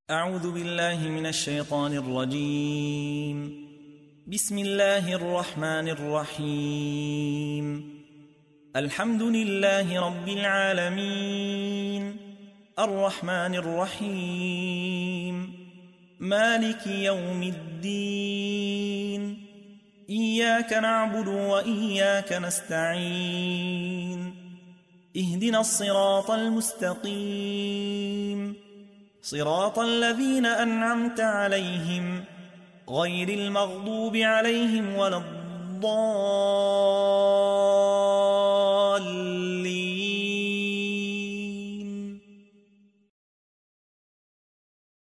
أعوذ بالله من الشيطان الرجيم. بسم الله الرحمن الرحيم. الحمد لله رب العالمين، الرحمن الرحيم، مالك يوم الدين، إياك نعبد وإياك نستعين، اهدنا الصراط المستقيم، صراط الذين أنعمت عليهم غير المغضوب عليهم ولا الضالين.